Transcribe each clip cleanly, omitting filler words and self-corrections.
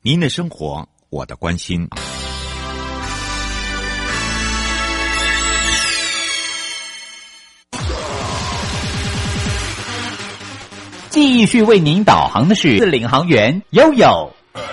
您的生活，我的关心。 继续为您导航的是领航员悠悠。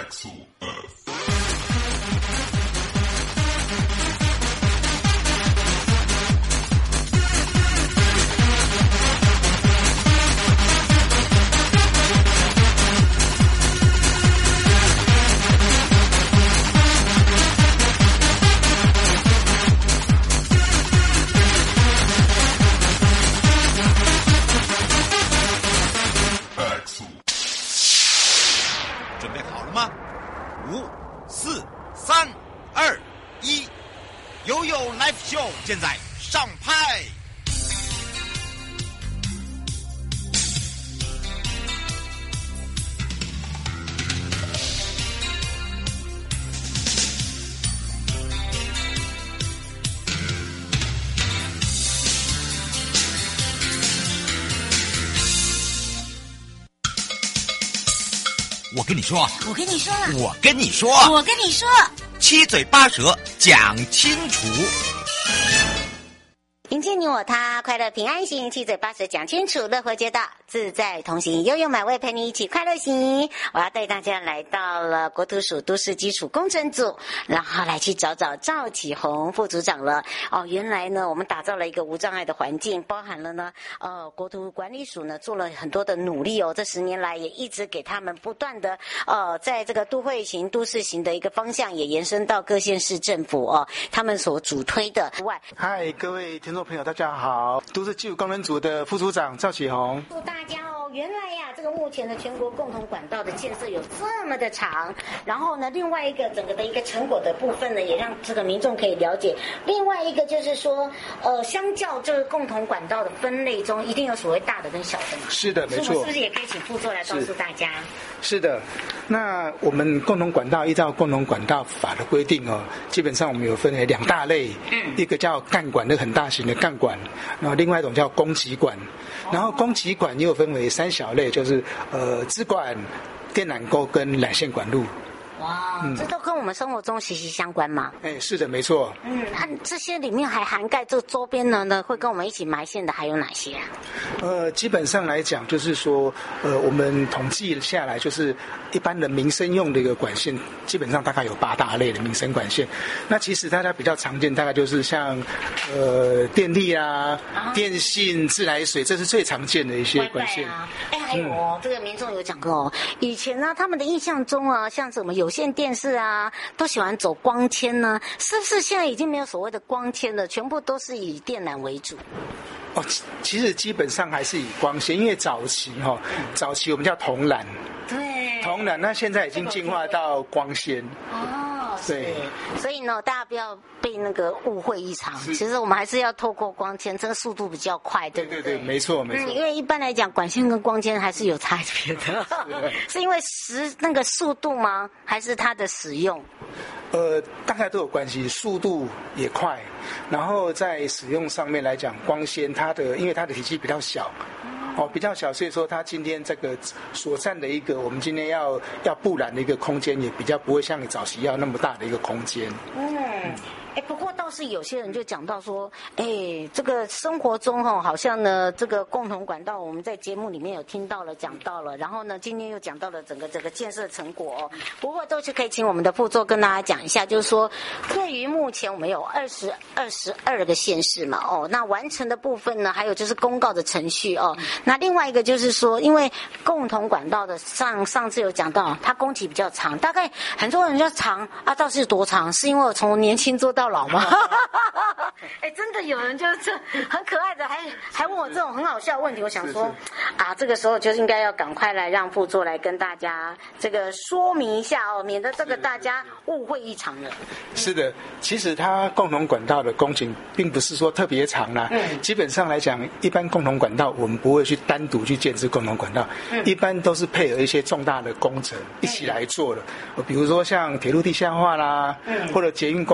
现在上拍。我跟你说， 我跟你说了， 我跟你说， 我跟你说， 七嘴八舌讲清楚。 迎接你我他，快乐平安行，七嘴八舌讲清楚，乐活街道自在同行，悠悠美味陪你一起快乐行。我要带大家来到了国土署都市基础工程组，然后来去找找赵启宏副组长了。原来呢，我们打造了一个无障碍的环境，包含了呢，国土管理署呢做了很多的努力哦。这10年来也一直给他们不断的在这个都会型、都市型的一个方向，也延伸到各县市政府他们所主推的外。 嗨，各位听众朋友，大家好，都市基础工程组的副组长赵启宏。 祝大家原来呀，这个目前的全国共同管道的建设有这么的长，然后呢，另外一个整个的一个成果的部分呢，也让这个民众可以了解。另外一个就是说，相较这个共同管道的分类中，一定有所谓大的跟小的嘛。 是的，没错。 是不是也可以请副座来告诉大家？ 是的，那我们共同管道依照共同管道法的规定基本上我们有分为2大类，一个叫干管，那很大型的干管，然后另外一种叫供给管，然后供给管又分为3小类，就是支管、电缆沟跟缆线管路。 哇，这都跟我们生活中息息相关嘛。 是的，没错。 这些里面还涵盖这个周边呢会跟我们一起埋线的还有哪些啊？ 基本上来讲，就是说，我们统计下来，就是一般的民生用的一个管线，基本上大概有8大类的民生管线。那其实大家比较常见，大概就是像电力啊、电信、自来水，这是最常见的一些管线。 还有这个民众有讲过以前呢，他们的印象中像什么有线电视啊，都喜欢走光纤呢，是不是现在已经没有所谓的光纤了，全部都是以电缆为主？ 其实基本上还是以光纤，因为早期我们叫铜缆， 对， 铜缆，那现在已经进化到光纤。 对，所以呢，大家不要被那个误会一场。其实我们还是要透过光纤，这个速度比较快，对不对？ 对，没错。 因为一般来讲，管线跟光纤还是有差别的。是因为那个速度吗？还是它的使用？ 大概都有关系，速度也快，然后在使用上面来讲，光纤因为它的体积比较小。比较小，所以说它今天这个所占的一个我们今天要布缆的一个空间，也比较不会像你早期要那么大的一个空间。 不过倒是有些人就讲到说，这个生活中好像呢，这个共同管道我们在节目里面有听到了、讲到了，然后呢，今天又讲到了整个建设成果不过都是可以请我们的副座跟大家讲一下，就是说，对于目前我们有22个县市嘛，那完成的部分呢，还有就是公告的程序那另外一个就是说，因为共同管道的上次有讲到，它工期比较长，大概很多人就长到底是多长？是因为我从年轻做到老吗？真的有人就是很可爱的，还问我这种很好笑的问题。我想说这个时候就应该要赶快来让副座来跟大家这个说明一下免得这个大家误会一场了。 是的，其实它共同管道的工程并不是说特别长啦。基本上来讲，一般共同管道我们不会去单独去建置共同管道，一般都是配合一些重大的工程一起来做的。比如说像铁路地下化啦，或者捷运工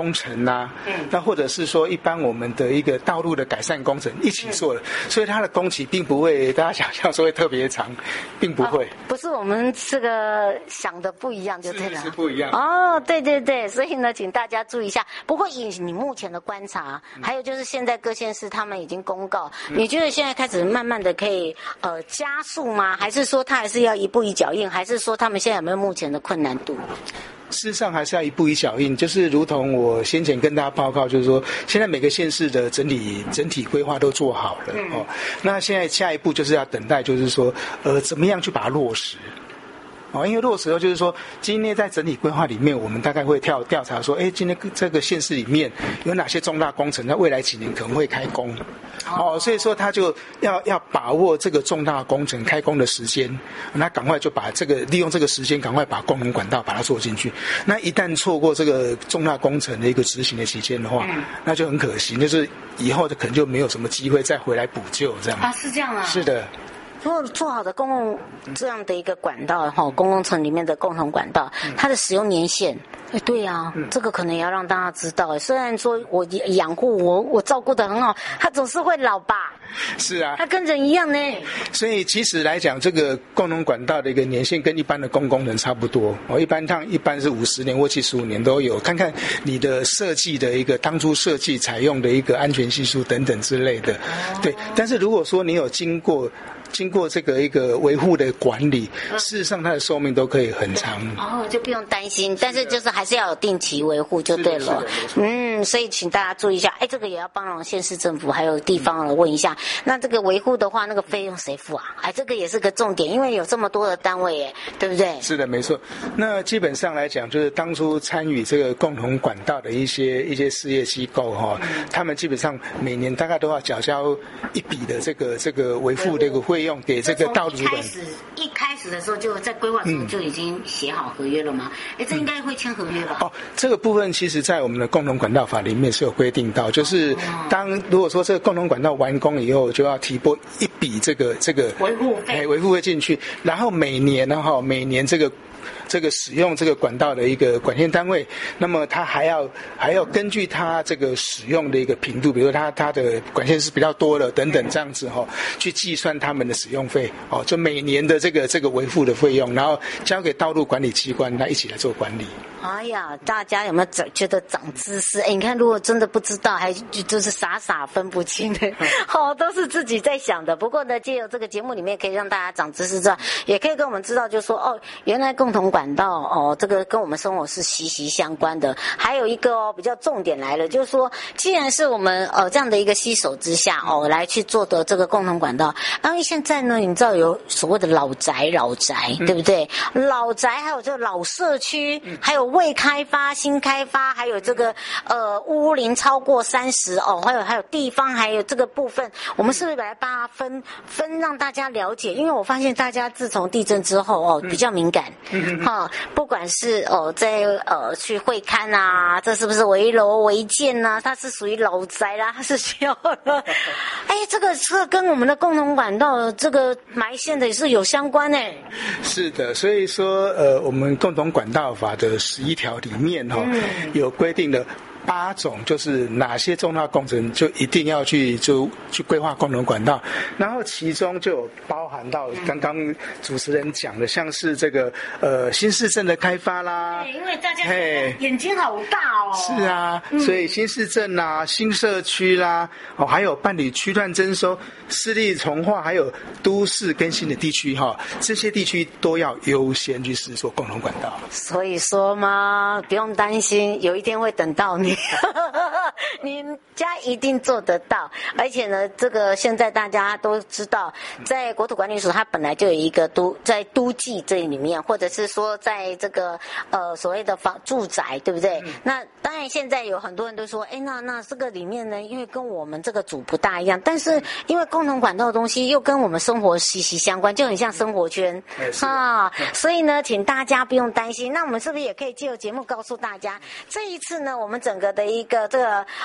工程啊，那或者是说一般我们的一个道路的改善工程一起做了，所以它的工期并不会大家想象说会特别长，并不会。 不是我们这个想的不一样就对了。 是不一样。 哦，对对对，所以呢，请大家注意一下。不过以你目前的观察，还有就是现在各县市他们已经公告，你觉得现在开始慢慢的可以加速吗？还是说它还是要一步一脚印？还是说他们现在有没有目前的困难度？ 事实上还是要一步一脚印，就是如同我先前跟大家报告，就是说现在每个县市的整体规划都做好了哦。那现在下一步就是要等待，就是说怎么样去把它落实。哦，因为落实后就是说，今天在整体规划里面，我们大概会调查说，今天这个县市里面有哪些重大工程，在未来几年可能会开工。哦，所以说他就要把握这个重大工程开工的时间，那赶快就把利用这个时间，赶快把共同管道把它做进去。那一旦错过这个重大工程的一个执行的期间的话，那就很可惜，就是以后可能就没有什么机会再回来补救这样。 啊，是这样啊。 是的。 如果做好的公共这样的一个管道公共层里面的共同管道，它的使用年限，对啊，这个可能也要让大家知道。虽然说我养护我照顾得很好，它总是会老吧。 是啊， 它跟人一样呢。 所以其实来讲，这个共同管道的一个年限跟一般的公共能差不多。一般是50年或75年都有，看看你的设计的一个当初设计采用的一个安全系数等等之类的。对，但是如果说你有经过这个一个维护的管理，事实上它的寿命都可以很长。 就不用担心，但是就是还是要有定期维护就对了。所以请大家注意一下，这个也要帮县市政府还有地方问一下。那这个维护的话，那个费用谁付啊？这个也是个重点，因为有这么多的单位对不对？是的，没错。那基本上来讲，就是当初参与这个共同管道的一些事业机构他们基本上每年大概都要缴交一笔的这个维护的一个费用给这个道路主管。 一开始的时候就在规划中就已经写好合约了吗？这应该会签合约吧？ 这个部分其实在我们的共同管道法里面是有规定到，就是如果说这个共同管道完工以后，就要提拨一笔这个维护费进去，然后每年这个使用这个管道的一个管线单位，那么他还要根据他这个使用的一个频度，比如说他的管线是比较多的等等这样子去计算他们的使用费就每年的这个维护的费用，然后交给道路管理机关，他一起来做管理。 哎呀，大家有没有觉得长知识？你看，如果真的不知道，还就是傻分不清的，都是自己在想的。不过呢，借由这个节目里面可以让大家长知识之外，也可以跟我们知道，就是说原来共同管道这个跟我们生活是息息相关的。还有一个比较重点来了，就是说，既然是我们这样的一个携手之下来去做的这个共同管道，因为现在呢，你知道有所谓的老宅，对不对？老宅还有这个老社区，还有未开发、新开发，还有这个屋龄超过30还有地方，还有这个部分，我们是不是把它分让大家了解？因为我发现大家自从地震之后比较敏感，不管是在去会勘啊，这是不是危楼违建啊？它是属于老宅啦，它是需要这个跟我们的共同管道这个埋线的也是有相关是的，所以说我们共同管道法的11条里面有规定的8种，就是哪些重大工程就一定要去规划共同管道，然后其中就有包含到刚刚主持人讲的，像是这个新市镇的开发啦， 因为大家眼睛好大是啊，所以新市镇啦、新社区啦，还有办理区段征收、市立重划，还有都市更新的地区这些地区都要优先去施作共同管道。 所以说嘛，不用担心，有一天会等到你。你家一定做得到，而且呢，这个现在大家都知道，在国土管理所它本来就有一个在都计这里面，或者是说在这个所谓的住宅，对不对？那当然现在有很多人都说，那这个里面呢，因为跟我们这个组不大一样，但是因为共同管道的东西又跟我们生活息息相关，就很像生活圈所以呢，请大家不用担心。那我们是不是也可以借由节目告诉大家，这一次呢，我们整个的一个这个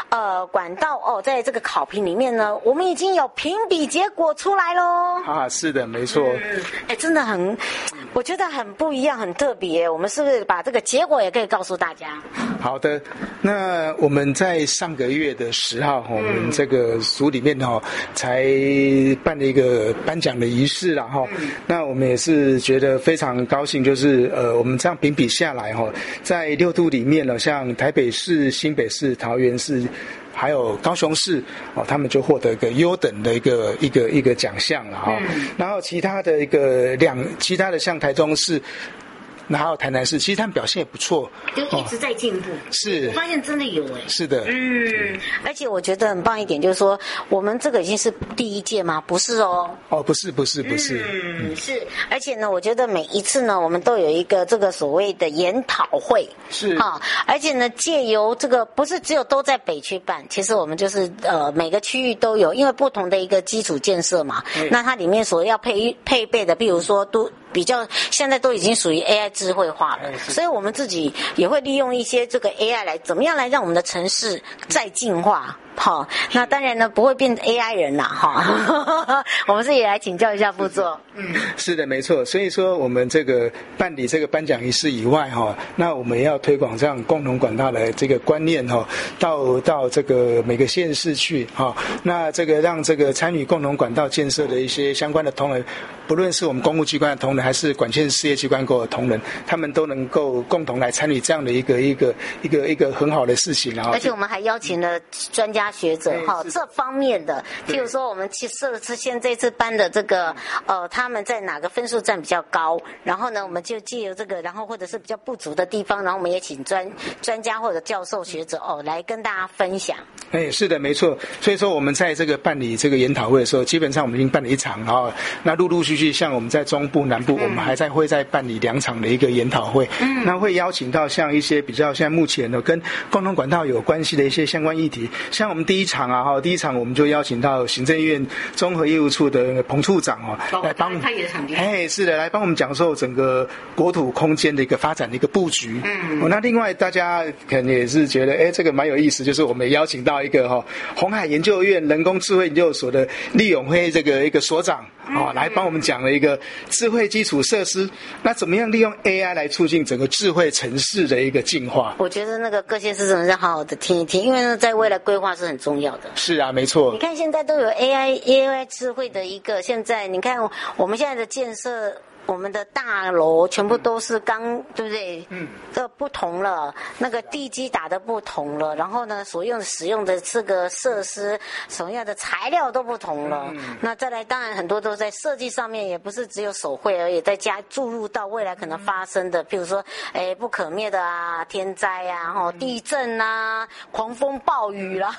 管道哦，在这个考评里面呢，我们已经有评比结果出来咯。 啊，是的，没错。 真的很，我觉得很不一样，很特别。我们是不是把这个结果也可以告诉大家？ 好的，那我们在上个月的10号，我们这个组里面才办了一个颁奖的仪式啦哈。那我们也是觉得非常高兴，就是我们这样评比下来在6都里面呢，像台北市、新北市、桃园市，还有高雄市他们就获得一个优等的一个奖项了哈。然后其他的其他的像台中市，然后台南市，其实他们表现也不错， 就一直在进步。 是， 我发现真的有是的， 而且我觉得很棒一点，就是说我们这个已经是第1届吗？不是哦。 不是。 是，而且呢，我觉得每一次呢，我们都有一个这个所谓的研讨会， 是而且呢，借由这个不是只有都在北区办，其实我们就是每个区域都有，因为不同的一个基础建设嘛，那它里面所要配备的，比如说都比较现在都已经属于 AI 智慧化了，所以我们自己也会利用一些这个 AI 来怎么样来让我们的城市再进化。好，那当然呢不会变 AI 人啦哈，我们是也来请教一下副座。 是的，没错。所以说我们这个办理这个颁奖仪式以外那我们也要推广这样共同管道的这个观念到这个每个县市去那这个让这个参与共同管道建设的一些相关的同仁，不论是我们公务机关的同仁，还是管线事业机关的同仁，他们都能够共同来参与这样的一个很好的事情。 而且我们还邀请了专家学者这方面的，譬如说我们这次颁的这个他们在哪个分数占比较高，然后呢我们就借由这个，然后或者是比较不足的地方，然后我们也请专家或者教授学者来跟大家分享。 是的，没错。所以说我们在这个办理这个研讨会的时候，基本上我们已经办了1场那陆陆续续像我们在中部南部我们会再办理2场的一个研讨会。那会邀请到像一些比较现在目前跟共同管道有关系的一些相关议题，像我们第一场我们就邀请到行政院综合业务处的彭处长来帮他也场地是的，来帮我们讲授整个国土空间的一个发展的一个布局。那另外大家可能也是觉得这个蛮有意思，就是我们也邀请到一个鸿海研究院人工智慧研究所的厉永辉这个一个所长来帮我们讲了一个智慧基础设施，那怎么样利用 AI 来促进整个智慧城市的一个进化。 我觉得那个各县市真的是好好的听一听，因为呢在未来规划是很重要的。 是啊，没错。 你看现在都有 AI 智慧的一个，现在你看我们现在的建设，我们的大楼全部都是对不对？这不同了，那个地基打的不同了，然后呢，使用的这个设施，所用的材料都不同了。那再来，当然很多都在设计上面，也不是只有手绘而已，再加注入到未来可能发生的，譬如说，不可灭的天灾地震狂风暴雨啦。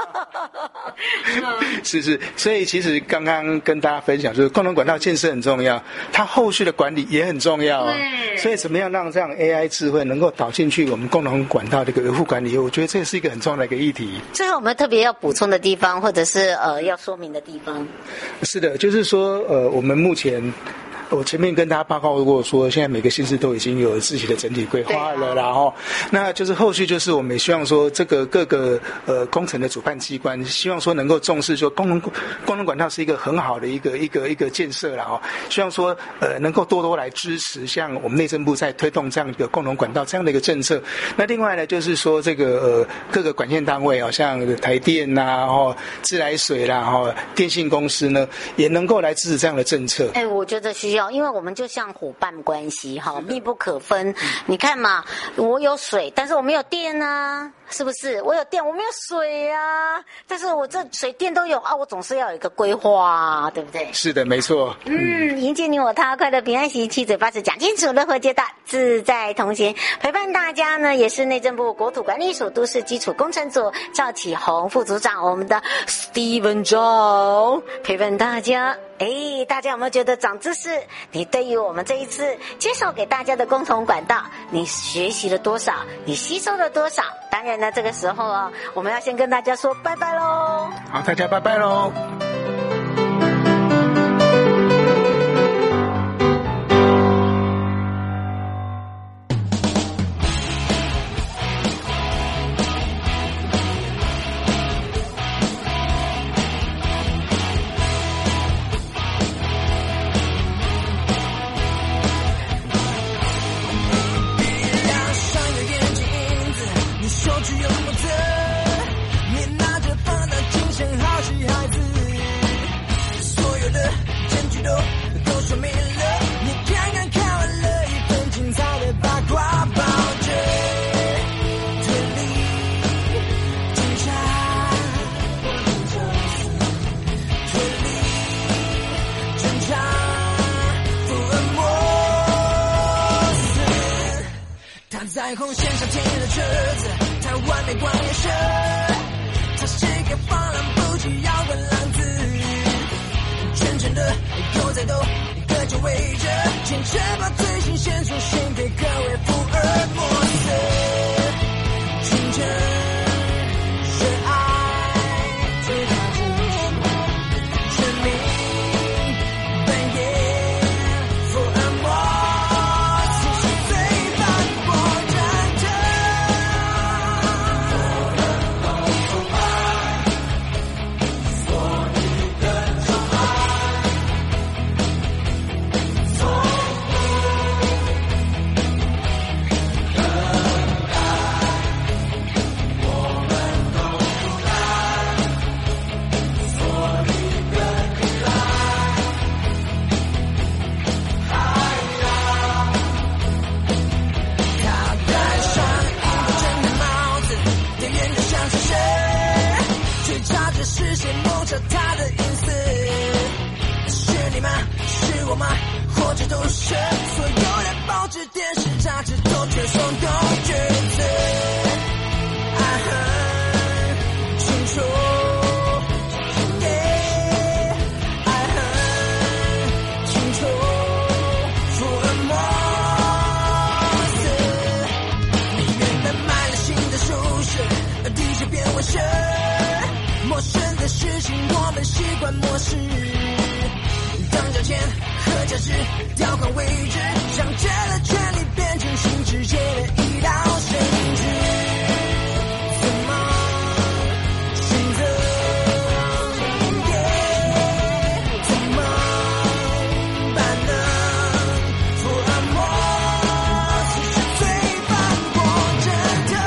是，所以其实刚刚跟大家分享，就是共同管道建设很重要，它后续的管理也很重要。所以怎么样让这样 AI 智慧能够导进去我们共同管道的一个维护管理，我觉得这是一个很重要的一个议题。 最后我们特别要补充的地方，或者是要说明的地方。 是的，就是说我们目前我前面跟大家报告过说，现在每个县市都已经有自己的整体规划了啦那就是后续就是我们也希望说这个各个工程的主办机关希望说能够重视说共同管道是一个很好的一个建设啦希望说能够多来支持像我们内政部在推动这样一个共同管道这样的一个政策。那另外呢就是说这个各个管线单位像台电自来水啦电信公司呢也能够来支持这样的政策。 我觉得需要，因为我们就像伙伴关系密不可分。你看嘛，我有水，但是我没有电啊，是不是？我有电，我没有水啊，但是我这水电都有我总是要有一个规划对不对？ 是的，没错。 迎接你我他，快乐平安喜，七嘴八舌讲清楚，乐活皆大，自在同行。陪伴大家呢，也是内政部国土管理署都市基础工程组赵启宏副组长，我们的 Steven Zhou 陪伴大家。大家有没有觉得长知识？你对于我们这一次介绍给大家的共同管道，你学习了多少？你吸收了多少？当然呢，这个时候我们要先跟大家说拜拜咯。 好，大家拜拜咯。 他在红线上停了车子，他完美光眼神，他是个放浪不羁摇滚浪子，真正的狗仔斗各就围着，坚持把最新鲜出现给各位福尔摩斯，纯真是爱最大支持，生命扮演福尔摩斯是最反驳战争。视线谋查他的隐私，是你吗？是我吗？或者都是所有的报纸、电视、杂志都却松动句子，爱很清楚，爱很清楚，福尔摩斯，你原本买了新的舒适，而地球变纹身。陌生的事情，我们习惯模式。当交钱和价值调换位置，想借了权力变成新世界的一道绳子。怎么选择？怎么办呢？福尔摩斯是最反驳真的。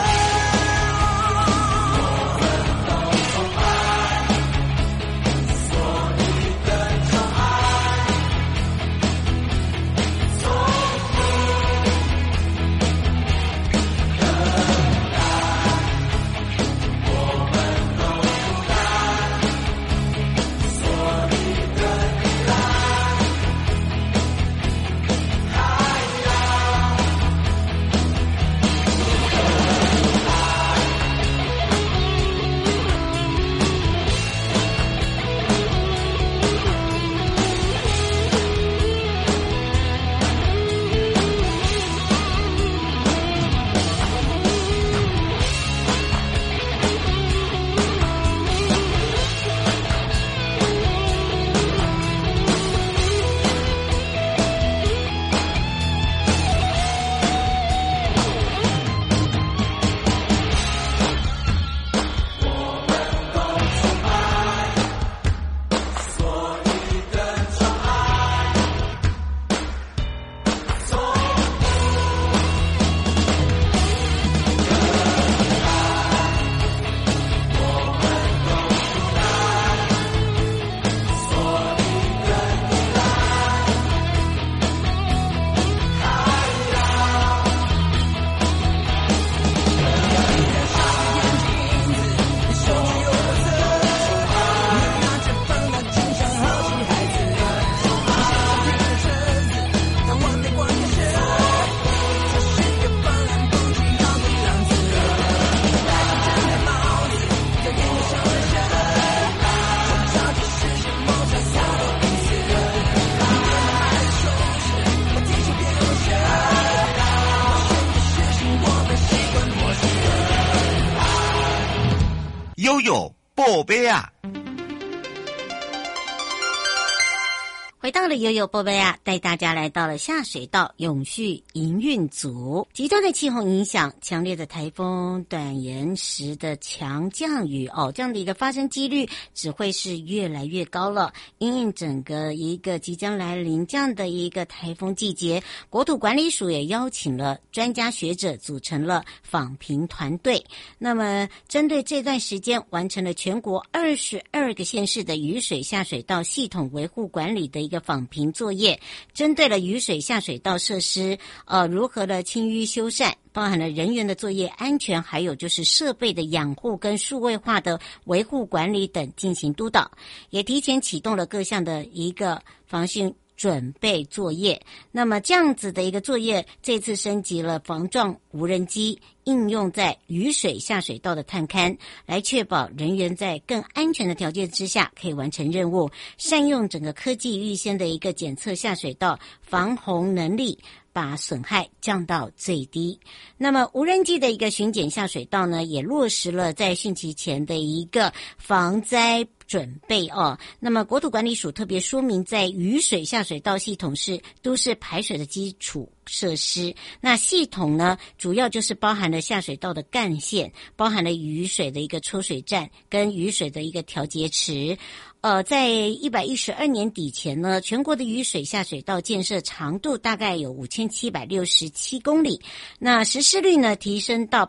悠悠宝贝啊！ 回到了悠悠宝贝啊，带大家来到了下水道永续营运组。极端的气候影响，强烈的台风、短延时的强降雨这样的一个发生几率只会是越来越高了。因应整个一个即将来临这样的一个台风季节，国土管理署也邀请了专家学者组成了访评团队。那么针对这段时间完成了全国22个县市的雨水下水道系统维护管理的一个访评作业，针对了雨水下水道设施如何的清淤修缮，包含了人员的作业安全，还有就是设备的养护跟数位化的维护管理等进行督导，也提前启动了各项的一个防汛准备作业。那么这样子的一个作业，这次升级了防撞无人机，应用在雨水下水道的探勘，来确保人员在更安全的条件之下可以完成任务，善用整个科技预先的一个检测下水道防洪能力，把损害降到最低。那么无人机的一个巡检下水道呢，也落实了在汛期前的一个防灾准备哦。那么国土管理署特别说明，在雨水下水道系统是都市排水的基础设施，那系统呢主要就是包含了下水道的干线，包含了雨水的一个抽水站跟雨水的一个调节池。在112年底前呢，全国的雨水下水道建设长度大概有5767公里，那实施率呢提升到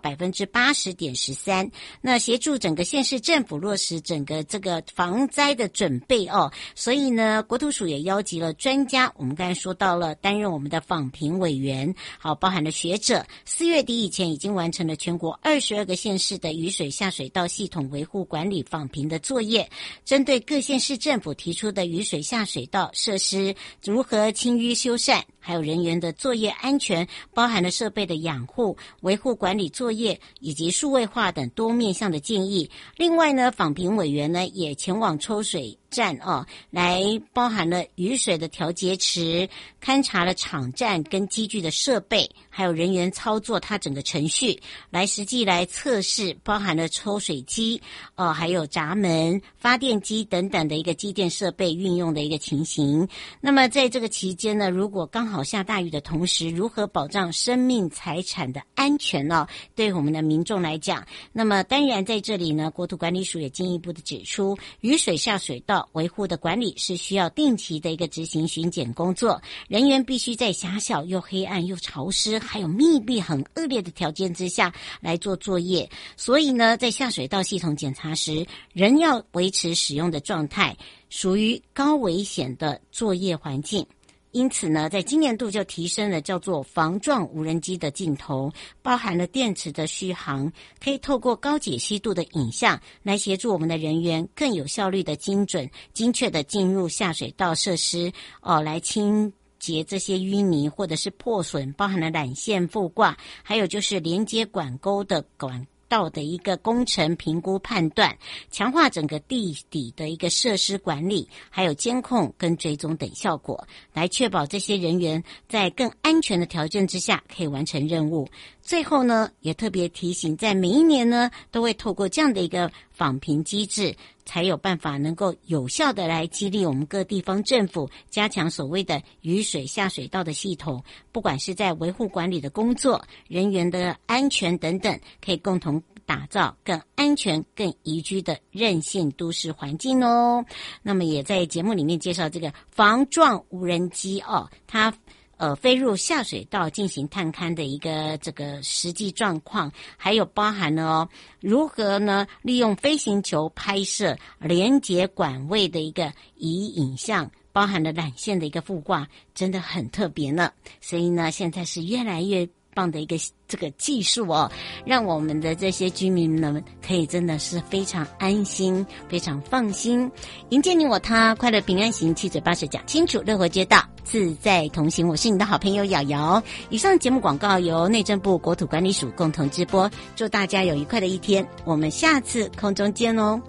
80.13%， 那协助整个县市政府落实整个这个防灾的准备哦。所以呢，国土署也邀集了专家，我们刚才说到了担任我们的访评委员，好，包含了学者，4月底以前已经完成了全国22个县市的雨水下水道系统维护管理访评的作业，针对各县市政府提出的雨水下水道设施如何清淤修缮，还有人员的作业安全，包含了设备的养护、维护管理作业以及数位化等多面向的建议。另外呢，访评委员呢也前往抽水站来包含了雨水的调节池，勘察了场站跟机具的设备，还有人员操作它整个程序，来实际来测试包含了抽水机还有闸门、发电机等等的一个机电设备运用的一个情形。那么在这个期间呢，如果刚好下大雨的同时，如何保障生命财产的安全对我们的民众来讲，那么当然在这里呢，国土管理署也进一步的指出，雨水下水道维护的管理是需要定期的一个执行巡检工作，人员必须在狭小又黑暗又潮湿还有密闭很恶劣的条件之下来做作业。所以呢，在下水道系统检查时，人要维持使用的状态，属于高危险的作业环境。因此呢，在今年度就提升了叫做防撞无人机的镜头，包含了电池的续航，可以透过高解析度的影像来协助我们的人员更有效率的精准精确的进入下水道设施来清洁这些淤泥或者是破损，包含了缆线覆挂，还有就是连接管沟的管道的一个工程评估判断，强化整个地底的一个设施管理，还有监控跟追踪等效果，来确保这些人员在更安全的条件之下可以完成任务。最后呢，也特别提醒，在每一年呢都会透过这样的一个访评机制，才有办法能够有效的来激励我们各地方政府加强所谓的雨水下水道的系统，不管是在维护管理的工作、人员的安全等等，可以共同打造更安全、更宜居的韧性都市环境哦。那么也在节目里面介绍这个防撞无人机它飞入下水道进行探勘的一个这个实际状况，还有包含了如何呢利用飞行球拍摄连接管位的一个移影像，包含了缆线的一个覆挂，真的很特别呢。所以呢，现在是越来越棒的一个这个技术让我们的这些居民们可以真的是非常安心、非常放心，迎接你我他，快乐平安行，七嘴八舌讲清楚，乐活街道自在同行。我是你的好朋友瑶瑶。以上节目广告由内政部国土管理署共同直播，祝大家有愉快的一天，我们下次空中见哦。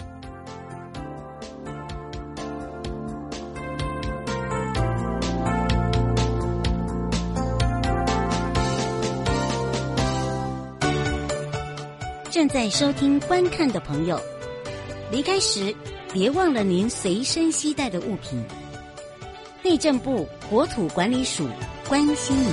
正在收听观看的朋友，离开时别忘了您随身携带的物品。内政部国土管理署关心您。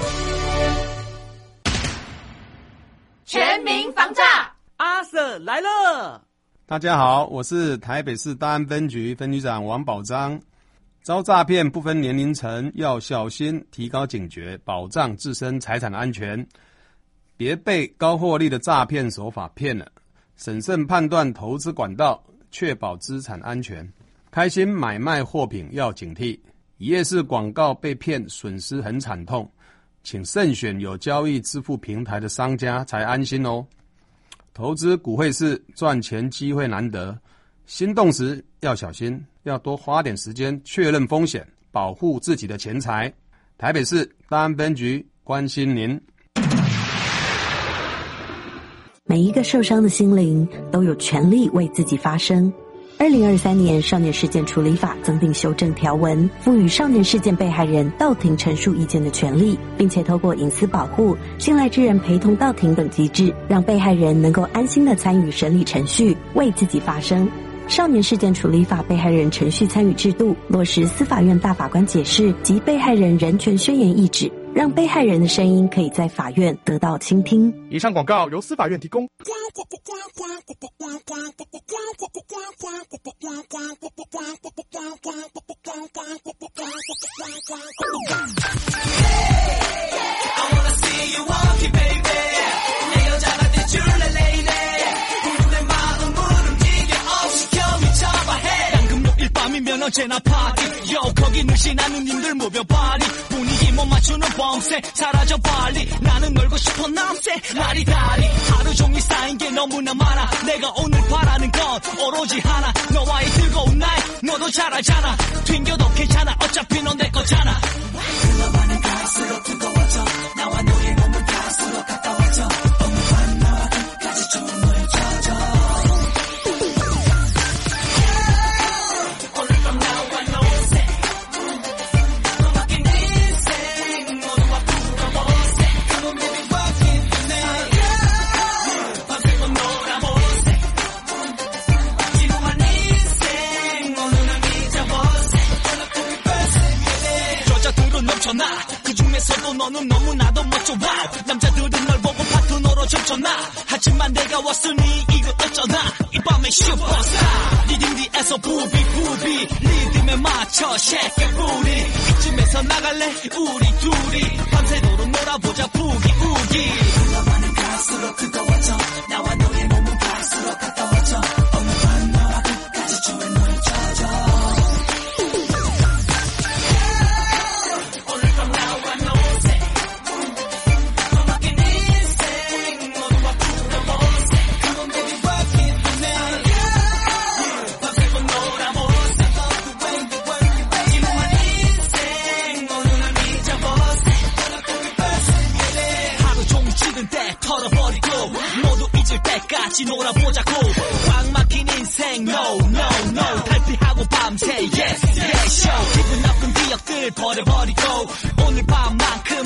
全民防诈，阿 Sir 来了。 大家好，我是台北市大安分局分局长王宝章。遭诈骗不分年龄层，要小心，提高警觉，保障自身财产安全。别被高获利的诈骗手法骗了，审慎判断投资管道，确保资产安全。开心买卖货品要警惕，一页式广告被骗，损失很惨痛，请慎选有交易支付平台的商家才安心哦。投资股汇市赚钱机会难得，心动时要小心，要多花点时间确认风险， 保护自己的钱财。台北市大安分局关心您。 每一个受伤的心灵都有权利为自己发声。2023年少年事件处理法增订修正条文，赋予少年事件被害人到庭陈述意见的权利，并且透过隐私保护、信赖之人陪同到庭等机制，让被害人能够安心地参与审理程序，为自己发声。少年事件处理法被害人程序参与制度，落实司法院大法官解释及被害人人权宣言意旨，让被害人的声音可以在法院得到倾听。 以上广告由司法院提供。 밤이면 언제나 파티 요 거기 늘씬한 누님들 모여 파리 분위기 못 맞추는 범세 사라져 빨리 나는 놀고 싶어 남세 라리다리 하루 종일 쌓인 게 너무나 많아 내가 오늘 바라는 건 오로지 하나 너와의 뜨거운 날 너도 잘 알잖아 튕겨도 괜찮아 어차피 넌 내 거잖아 흘러가는 갈수록 뜨거워져 나와 너의 몸은 갈수록 가까워져 어느한 나와 끝까지 좋은 너의 젖어 그 중에서도 너는 너무나도 멋져 wow. 남자들은 널 보고 파트너로 점쳐나 하지만 내가 왔으니 이거 어쩌나 이 밤의 슈퍼스타 리듬 뒤에서 부비 리듬에 맞춰 shake booty 이쯤에서 나갈래 우리 둘이 밤새도록 놀아보자 부기우기 흘러가는 갈수록 뜨거워져 나와 너의 몸은 갈수록 가까워져 어느 밤 나와 끝까지 좋은 너의 젖어 털어버리고 모두 잊을 때까지 놀아보자고 꽉 막힌 인생 no 탈피하고 밤새 yes show 기분 나쁜 기억들 버려버리고 오늘 밤만큼